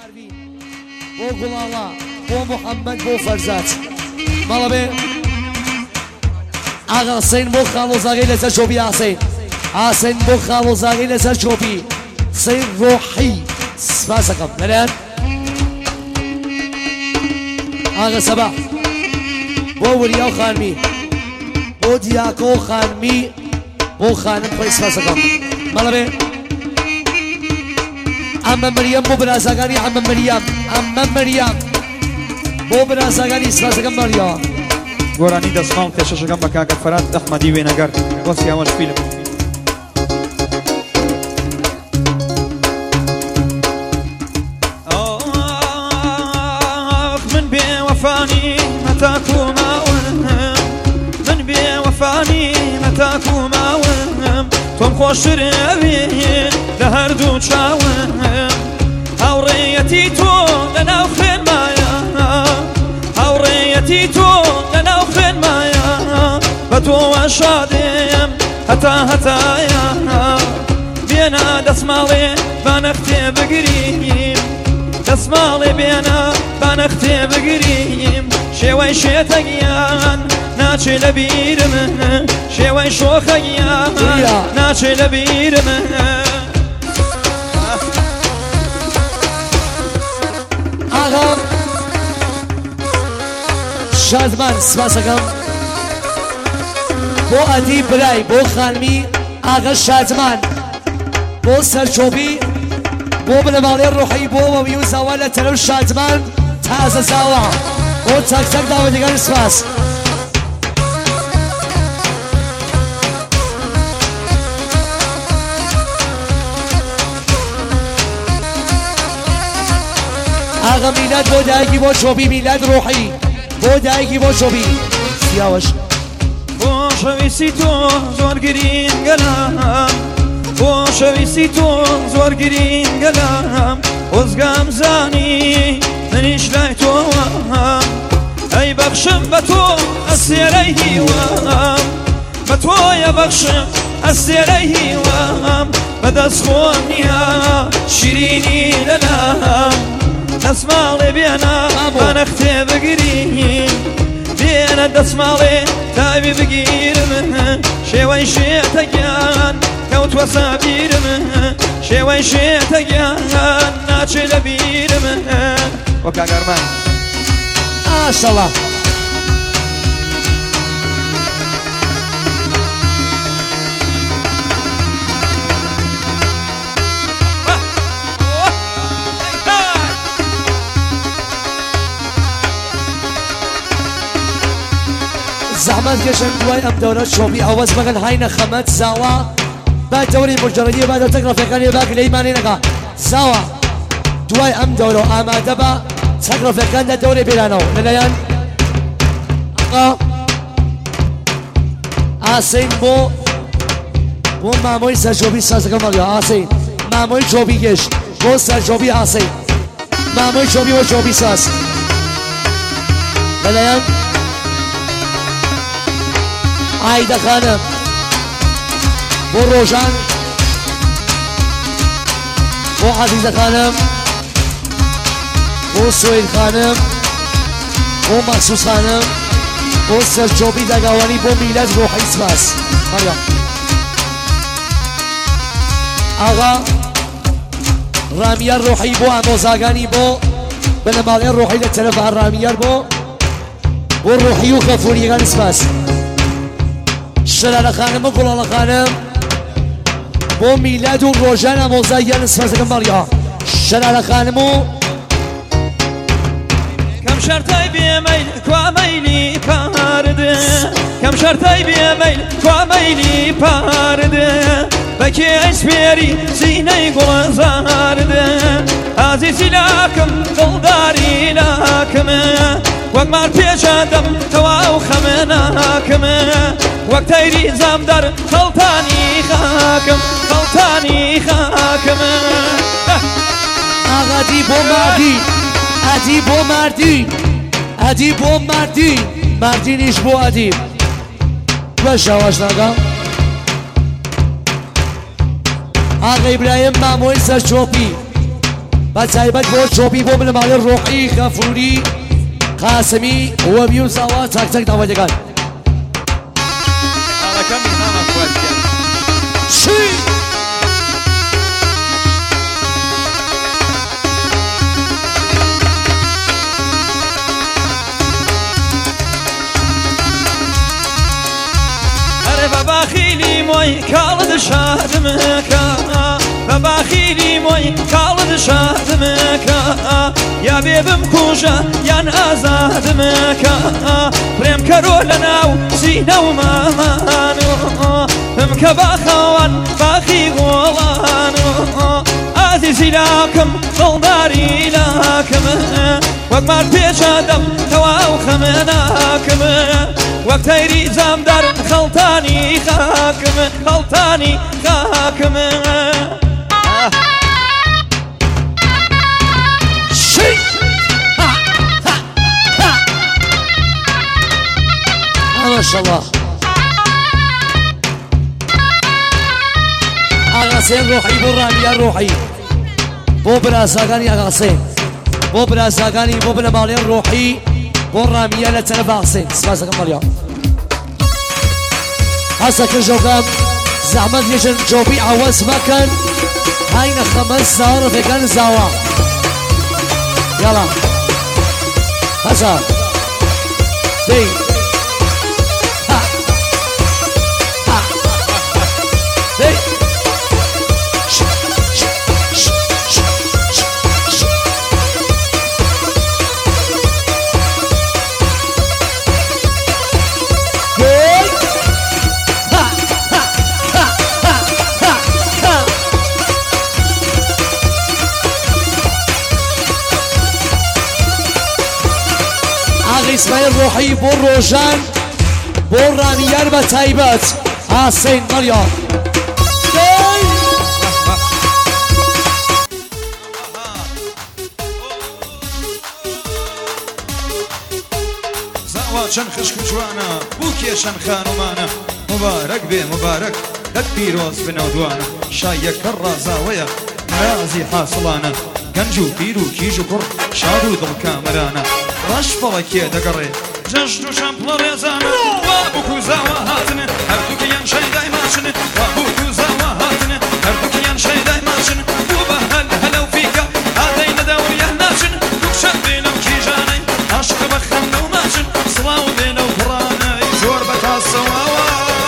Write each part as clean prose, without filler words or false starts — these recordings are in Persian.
بۆ گوڵاڵا بۆ محەممەد بۆ فەرزات ماڵە بێ ئاغا حسین بۆ خاڵۆزاگەی لەسەر چۆپی حسین بۆ خاڵۆزاگەی لەسەر چۆپی حسین ڕۆحی سپاس دەکەم لەلایەن ئاغا سەباح بۆ وریا و خانمی بۆ دیاکۆ و خانمی بۆ خانم خۆی سپاس دەکەم ماڵە بێ ئەمە مریەم بۆ برازاگانی ئەمە مریەم بۆ برازاگانی سپاس دەکەم مەریەوە گۆرانی دەستماڵ کێشەشەکەم بە کاکە فەرات ئەحمەدی وێنەگەر بۆ سیاوەش فیلم من بێوەفانی مەتاکو ماوەم من بێوەفانی مەتاکو ماوەم تۆم خۆشترەوێ لە هەردوو چاوەم هاوڕێیەتی تۆ لەناو خوێنمایە هاوڕێیەتی تۆ لەناو خوێنمایە بە تۆوە شادێم هەتایە بێنە دەسماڵێ بانەختێ بگریم دەسماڵێ بێنە بانەختێ بگریم شێوەی شێتەگیان ناچێ لە بیرم شێوەی شۆخەگیان ناچێ لە بیرم ئاغا شادمان سپاس دەکەم بۆ ئەدی برای بۆ خانمی ئاغا شادمان بۆ سەرچۆبی بۆ بنەماڵێ ڕۆحی بۆ وەوی و زاوا لە تەرەو شادمان تازە زاوە بۆ چاک داوەتەکان سپاس ئاغا میلاد بۆ دایکی بۆ چۆبی میلاد ڕۆحی بۆ دایکی بۆ چۆبی سیاوەش بۆ شەویستی تۆ زۆر گرینگەلام بۆ شەویستی تۆ زۆر گرینگەلام وەزگام زانی منیش لای تۆوەم ئەی بەخشم بە تۆ ئەسێرەی هیوام بە تۆیە بەخشم ئەسێرەی هیوام بەدەست خۆم نییە شیرینی لەلام دەسماڵێ بێنە بانەختێ بگریم بێنە دەسماڵێ تاوی بگیرم شێوەی شێتەگیان کەوتوە سابیرم شێوەی شێتەگیان ناچێ لە بیرم وە کاگەرمان ماشەڵڵا زحمت کشن دوای ئەم دەورە چۆپی ئەوەز بەگەن هاینە خەمەت زاوە با دەوری مجرەدیە با دەوتەک ڕەفیەکانی باک لەیمانی نەکا زاوە دوای ئەم دەورە ئامادە بە چەک ڕەفیەکاندا دەورێ بێرانەوە لەلایەن ئاسین بۆ مامۆی سەرچۆپی سازەکە مەڵیا ئاسین مامۆی چۆپی گەشت بۆ سەرچۆپی ئاسین مامۆی چۆپی بۆ چۆپی ساز لەلایەن عایدە خانم بۆ ڕۆژان بۆ عەزیزە خانم بۆ سوێن خانم بۆ مەخسوس خانم بۆ سەرچۆپی داگاوانی بۆ میلاد ڕۆحی سپاس مەریەم ئاغا ڕامیار ڕۆحی بۆ ئامۆزاگانی بۆ بنەماڵێ ڕۆحی لە تەرەفە ڕامیار بۆ ڕۆحی و خەفوریەکان سپاس شەلالە خانم و گوڵاڵە خانم بۆ میلاد و ڕۆژان ئامۆزاییان سپاس دەکەم مەڕیا شەلالە خانم و کەم شەرتای بێمەیل کوامەیلی پاردە کەم شەرتای بێمەیل کوامەیلی پاردە بەکێ ئەیسپێری زینەی گوڵەزاردە ئازیزی لاکم دڵداری لاکمە وەک مار پێشادەم تەواو خەمە ناکمە وەک تەیری زامدار خەڵتانی خاکم ئاغادی بۆ مادی ئەدی بۆ مردی ئەدی بۆ مردی مردینیش بۆ ئەدی بە شاواش ناگەم ئاغا ئیبراهیم مامۆی سەرچۆپی بەتایبەت بۆ جۆبی بۆ بنەماڵی ڕۆحی غەفوری قاسمی وەبی و زاوا چاکچەک داوایەکان ئاڵەکەم ئاڵە خوارد چی؟ بەباخیلی مۆی کاڵت شادمەکە بەباخیلی مۆی کاڵت شادمەکە یا بێ بمکوژە یان ئازادمەکە پرێم کەرۆ لە ناو سینە و مامان بمکە باخەوان باخی گۆڵان ئازیزی لاکەم دڵداری لاکەمە وەک مار پێچەدەم تەواو خەمە ناکەمە وەک تەیری جامدار خەڵتانی خاکمە خەڵتانی خاکمە ماشاءالله ئاغاسێن ڕۆحی بۆ ڕامیان ڕۆحی بۆ براساگانی ئاغاسێن بۆ براساگانی بۆ بنەماڵێن ڕۆحی بۆ ڕامیان لە تەرەف ئاغاسێن سپاس دەکەم مەڵیا هەسە کردژۆکەم زەحمەت یەژن جۆبی ئاوەز مەکەن هاینە خەمە زاوە ڕفێکان زاوە یاڵا هەسە دەی ئیسماعیل ڕۆحی بۆ ڕۆژان بۆ ڕامیان بە تایبەت ئاسین مەڵیا زاوا چەند خشک و جوانە بوو کێشەن خانومانە مبارەک بێ مبارەک دەک پیرۆز بنەودوانە شایەکە ڕازاوەیە رازی حاصڵانە گەنج و پیر و کیژ و کوڕ شاد و دڵکامەرانە ڕەش فەڵەکێ دەگەڕێ جەژن و شەمپڵە ڕێزانە وا بووک و زاوا هاتنە هەردووکیان شەیدای ماچنە وا بووک و زاوا هاتنە هەردووکیان شەیدای ماچن بوو بە هەل هەلە و فیکە ئادەی نەداوریان ناچن دووکشە بێنە و کیژانەی عاشق بە خەمنە و ماچن سڵاو بێنە و پڕانەی زۆر بە تاسەواوە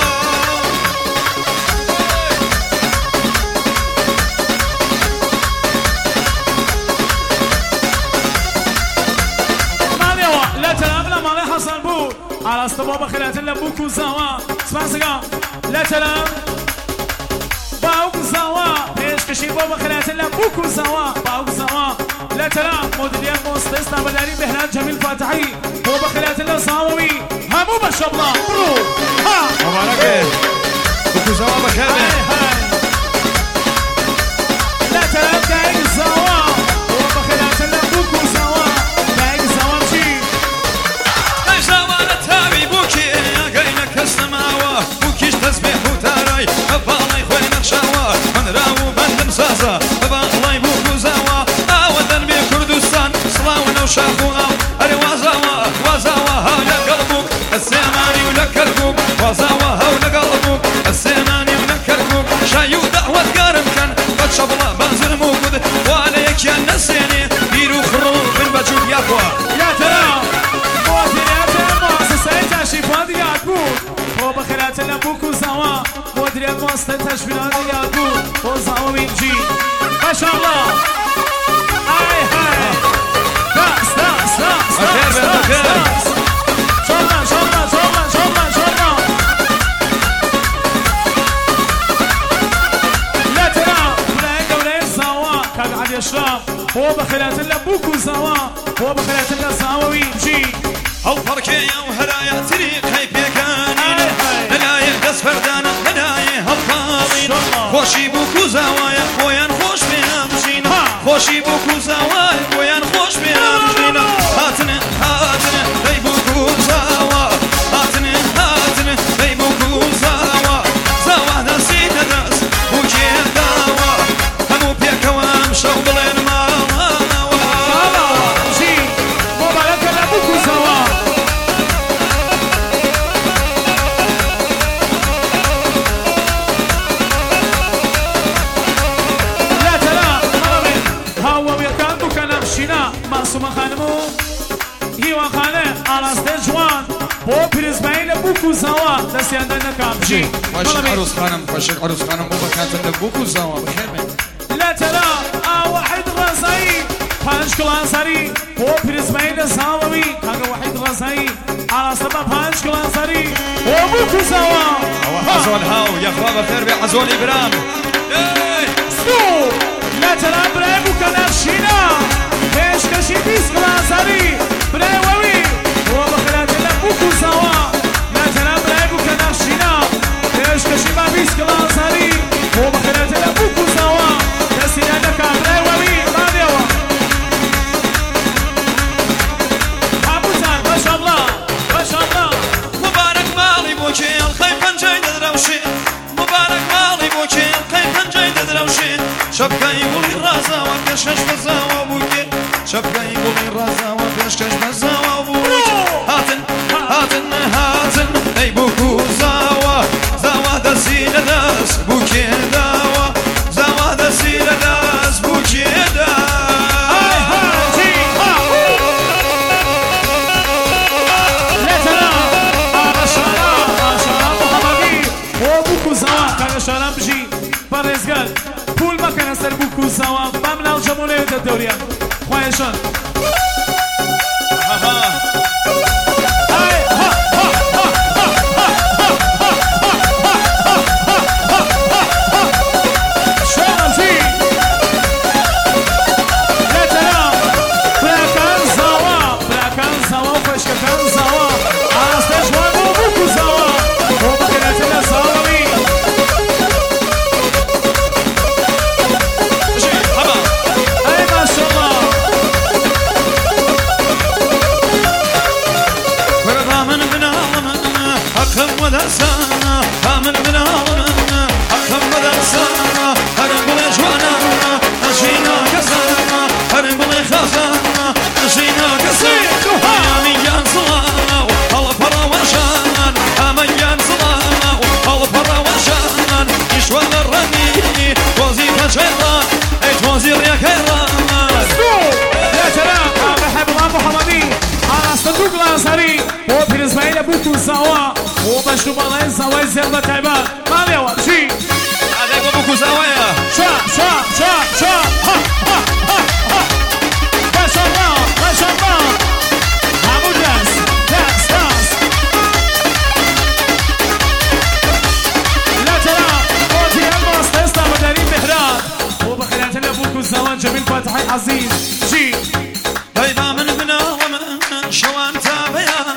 ئاراستە بۆ بەخێراتن لە بووک و زاوا سپاسەکە لە تەرەف باوک زاوا پێشکەشی بۆ بەخێراتن لە بووک و زاوا باوک زاوا لە تەرەف مدیریەت مۆسپێستا بەداری بەهران جەمیل فاتحی بۆ بەخێراتن لە زاوەوی هەموو بە شەبڵا بڕۆ ها مبارەکێ بووک و زاوا بەخێربێ لە تەرەف دایک زاوا بۆ بەخێراتن لە بووک و زاوا دایک زاوا بچی کەسنەماوە بووکیش دەستبێ خوتارای هەپاڵی خۆی نەخشاوە هەنراو و بەندم سازە بەباڵای بووک و زاوە ئاوە دەربێ کوردستان سڵاو نەو شاخ و ئاو ئەرێ وازاوە وازاوە هاو لەگەڵ بووک ئەسێمانی و لە کەرکووک وازاوە هاو لەگەڵ بووک ئەسێمانی و لە کەرکووک شای و دەعوەتگارم کەن بە چەبڵە بەنزرم و گود وا لە یەکیان نەسێنێ بیر و خڕ و بن بە جوود یاخوا بۆ بەخێراتن لە بووک و زاوا مدیریەت مۆستە تەشبیلانی یادبوو بۆ زاوە وینجی ماشاءالله ئای های داس داس داس داس داس شۆڵە شۆڵە شۆڵە شۆڵە شۆڵە لە تەرەف برای گەورەی زاوا کاک عەلیەشرەف بۆ بەخێراتن لە بووک و زاوا بۆ بەخێراتن لە زاوە وینجی هەڵپەڕکێیە و هەرایە تریقەی پێکانینە لەلایە دەست فەردانە لەلایە هەڵپاڵین خۆشی بووک و زاوایە خۆیان خۆش پێیانژینە خۆشی بووک و زاوایە خۆیان خۆش پێیانژینە هاتنە هاتنە دەی بووک و زاوا هاتنە هاتنە دەی بووک و زاوا زاوا دەستی نەدەست بووکێ داوا هەموو پێکەوەم شەو بڵێن ماڵە شینا معصومه خانمو هیوا خانه آراسته جوان بۆ پیرزبایی لە بووک و زاوا دەستیاندا نەکام بژی باشن عروس خانم باشن عروس خانم بۆ بەکاتن لە بووک و زاوا بخێرمێن لە تەرا ئاوەحید ڕازایی 5 کڵانسەری بۆ پیرزبایی لە زاوەوی کاگە وەحید ڕازایی ئاراستە بە 5 کڵانسەری بۆ بووک و زاوا ئەوە حەزۆل هاو یەخوا بەخێر بێ حەزۆلی برام لە تەرا برای بووکە نەفشینە پێشکەشی 20 کڵانسەری برای وەوی بۆ بەخێراتە لە بووک و زاوا لە تەرا برای بووکە نەفشینە پێشکەشی بە 20 کڵانسەری بۆ بەخێراتە لە بووک و زاوا دەستیدا دەکا برای وەوی ڕادێەوە هەمووتان ماشەڵڵا ماشەڵڵا مبارەک ماڵی بۆ کێڵخەی پەنجەی دەدرەوشێ مبارەک ماڵی بۆ کێڵخەی پەنجەی دەدرەوشێ شەپکەی گوڵی ڕازاوە پێشکەش بەزاوە بووکێ شەپکەی گوڵی ڕازاوە پێشکەش بەزاوە بووکێ هاتن هاتن هاتن ئەی بووک و زاوە زاوا دەسی لەدەست بووکێ داوە زاوا دەسی لەدەست بووکێ شارم بژی بەڕێزگار پول مەکەنە سەر بووک و زاوا بام ناو جەمۆلەوێتە دەوریان خۆیشان بووک و زاوا بۆ بەشو باڵای زاوای زێر بە تایبەت ماڵێەوە چی؟ ئادەی بۆ بووک و زاوایە شا شا شا شا ماشەڵڵا ماشەڵڵا هەموو دەست دەست دەست لە تەرا بۆتی هەلماس دەستا بەدەری مهرات بۆ بەخێراتە لە بووک و زاوان جەمیل فاتحی عەزیز چی؟ هەی با من بناوە من شەوان تا بەیان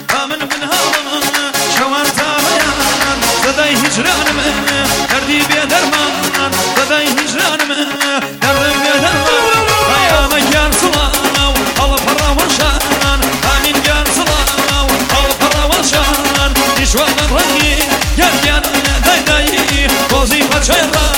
دەدای هیجرانم دەردی بێ دەرمان دەدای هیجرانم دەردم بێ دەرمان ئایامە گیان سڵاو هەڵە پەڕاوەشان ئامین گیان سڵاو هەڵە پەڕاوەشان دیشوانە ڕەنگی گەردیان دایدایی بۆزی پەچەی ڕان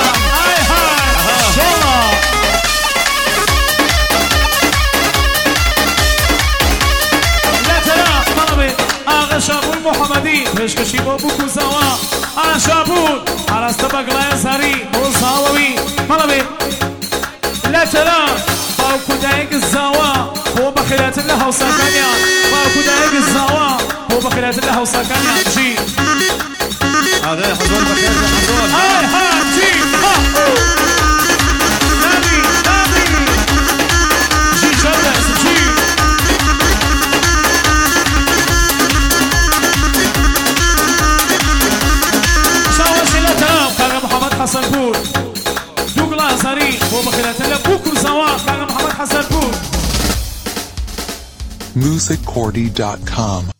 شابون محمدی پێشکەشی بۆ بووک و زاوا ئا شابون ئاراستە بەگڵایە زاری بۆ زاوەوی مەڵە بێ لە تەرا باوکو دایک زاوا بۆ بەخێراتن لە هاوساکانیان باوکو دایک زاوا بۆ بەخێراتن لە هاوساکانیان چی؟ ئادەی حەزۆل بەخێر بێ حەزۆل ئای ها چی؟ نابی نابی ژی شەردەست چی؟ حسن پور دوغلا زاری بۆ بەخێراتە لە بووک و زاوا کاگە محەممەد حەسەن پور musiccordy.com